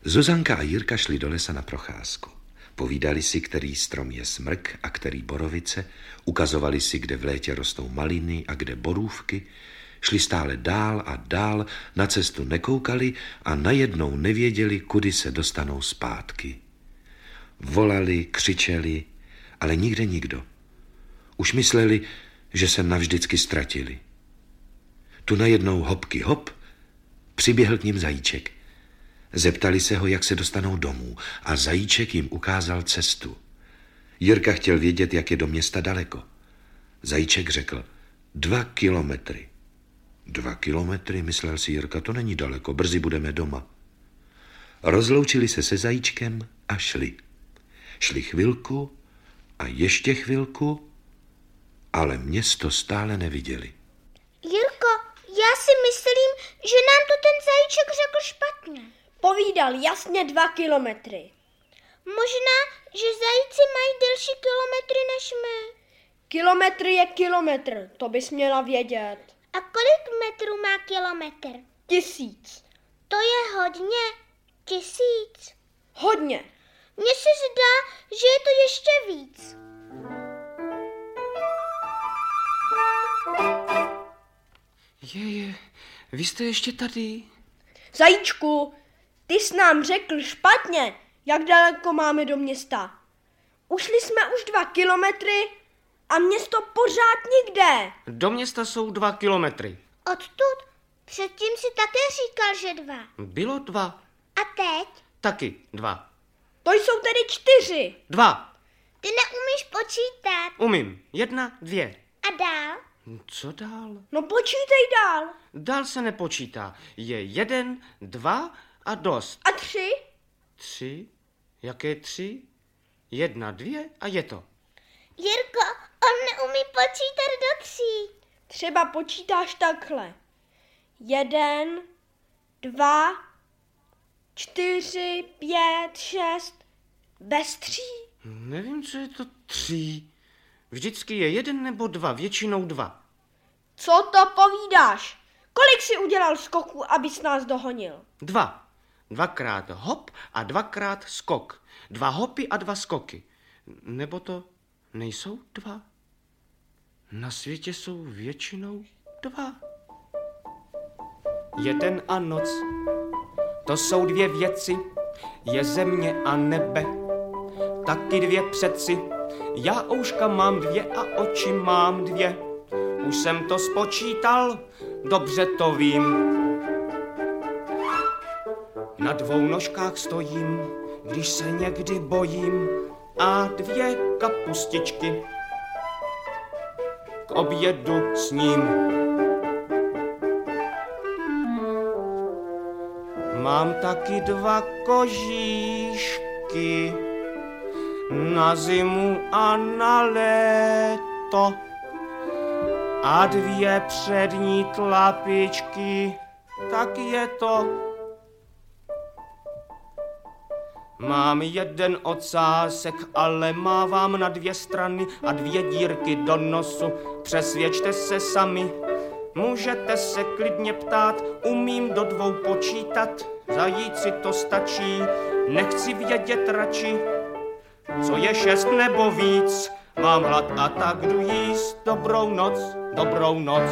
Zuzanka a Jirka šli do lesa na procházku. Povídali si, který strom je smrk a který borovice, ukazovali si, kde v létě rostou maliny a kde borůvky, šli stále dál a dál, na cestu nekoukali a najednou nevěděli, kudy se dostanou zpátky. Volali, křičeli, ale nikde nikdo. Už mysleli, že se navždycky ztratili. Tu najednou hopky hop, přiběhl k nim zajíček. Zeptali se ho, jak se dostanou domů, a zajíček jim ukázal cestu. Jirka chtěl vědět, jak je do města daleko. Zajíček řekl 2 kilometry. 2 kilometry, myslel si Jirka, to není daleko, brzy budeme doma. Rozloučili se zajíčkem a šli. Šli chvilku a ještě chvilku, ale město stále neviděli. Jirko, já si myslím, že nám to ten zajíček řekl špatně. Povídal jasně 2 kilometry. Možná, že zajíci mají delší kilometry než my. Kilometr je kilometr, to bys měla vědět. A kolik metrů má kilometr? 1000. To je hodně. 1000. Hodně. Mně se zdá, že je to ještě víc. Vy jste ještě tady? Zajíčku, ty jsi nám řekl špatně, jak daleko máme do města. Ušli jsme už 2 kilometry a město pořád nikde. Do města jsou 2 kilometry. Odtud? Předtím si také říkal, že 2. Bylo 2. A teď? Taky 2. To jsou tedy 4. 2. Ty neumíš počítat. Umím. 1, 2. A dál? Co dál? No počítej dál. Dál se nepočítá. Je 1, 2 a dost. A 3? 3? Jaké 3? 1, 2 a je to. Jirko, on neumí počítat do 3. Třeba počítáš takhle. 1, 2, 4, 5, 6, bez 3. Nevím, co je to 3. Vždycky je 1 nebo 2, většinou 2. Co to povídáš? Kolik jsi udělal skoků, abys nás dohonil? 2. 2krát hop a 2krát skok. 2 hopy a 2 skoky. Nebo to nejsou 2? Na světě jsou většinou 2. Den a noc, to jsou 2 věci, je země a nebe, taky 2 přeci. Já ouška mám 2 a oči mám 2. Už jsem to spočítal, dobře to vím. Na 2 nožkách stojím, když se někdy bojím, a 2 kapustičky k obědu s ním. Mám taky 2 kožíšky na zimu a na léto a 2 přední tlapičky, tak je to. Mám 1 ocásek, ale mávám na 2 strany a 2 dírky do nosu. Přesvědčte se sami, můžete se klidně ptát, umím do 2 počítat, zajíci to stačí, nechci vědět radši, co je 6 nebo víc. Mám hlad a tak jdu jíst, dobrou noc, dobrou noc.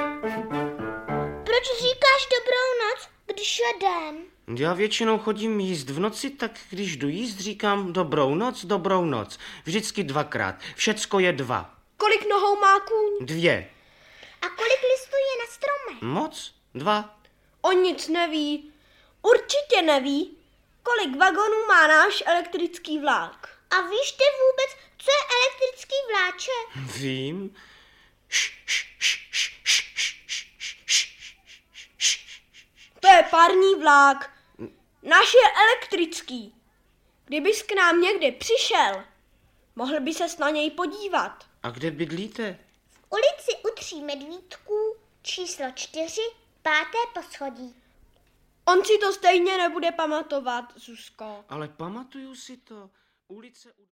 Proč říkáš dobrou noc, když je den? Já většinou chodím jíst v noci, tak když jdu jíst, říkám dobrou noc, dobrou noc. Vždycky 2krát, všecko je 2. Kolik nohou má kůň? 2. A kolik listů je na stromech? Moc? 2. On nic neví. Určitě neví, kolik vagonů má náš elektrický vlák. A víš ty vůbec, co je elektrický vláček? Vím. To je parní vlák. Náš je elektrický. Kdybys k nám někdy přišel, mohl by ses na něj podívat. A kde bydlíte? V ulici u 3 medvídků, číslo 4, 5. poschodí. On si to stejně nebude pamatovat, Zuzko. Ale pamatuju si to. Ulice...